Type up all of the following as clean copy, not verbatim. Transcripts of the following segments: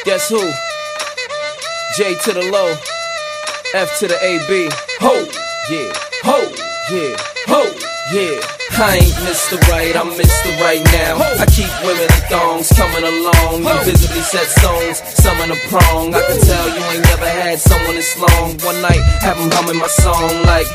Guess who? J to the low, F to the AB. Ho, yeah, ho, yeah, ho, yeah. I ain't Mr. Right, I'm Mr. Right now. I keep women in thongs coming along. You visibly set songs, some in a prong. I can tell you ain't never had someone this long. One night, have them humming my song like,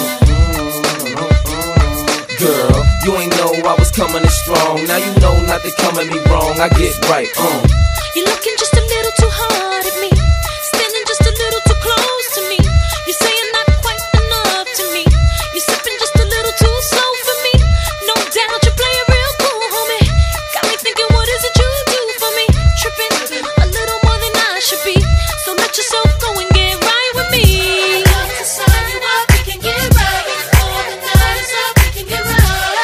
girl, you ain't know I was coming in strong. Now you know not to come at me wrong. I get right, You're looking just a little too hard at me, standing just a little too close to me. You're saying not quite enough to me. You're sipping just a little too slow for me. No doubt you play it real cool, homie. Got me thinking, what is it you do for me? Tripping a little more than I should be. So let yourself go and get right with me. I'm about to sign you up, we can get right. Before the night is up, we can get right.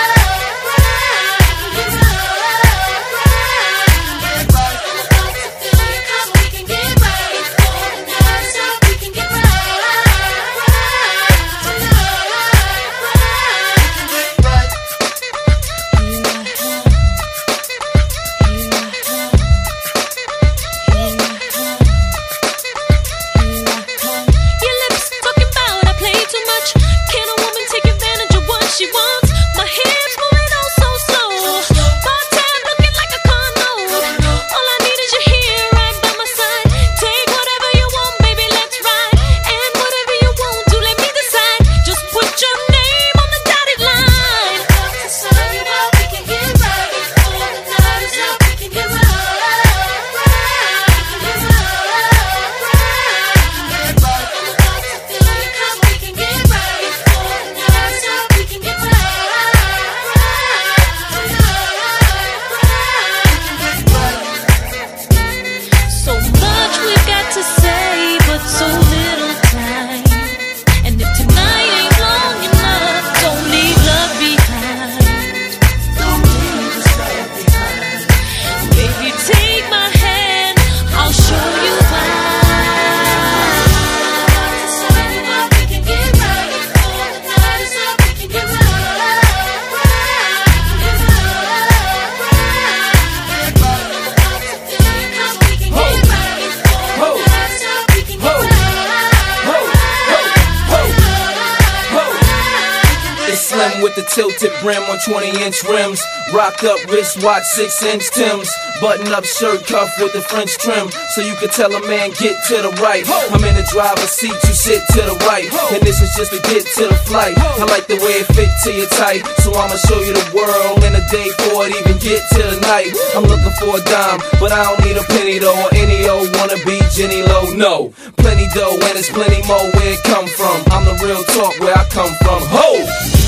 With the tilted brim on 20-inch rims, rocked up wristwatch, 6-inch Timbs, button-up shirt cuff with the French trim, so you can tell a man get to the right. I'm in the driver's seat, you sit to the right, and this is just to get to the flight. I like the way it fit to your tight, so I'ma show you the world in a day before it even get to the night. I'm looking for a dime, but I don't need a penny though, or any old wannabe Jenny Low. No, plenty dough and there's plenty more where it come from. I'm the real talk where I come from. Ho!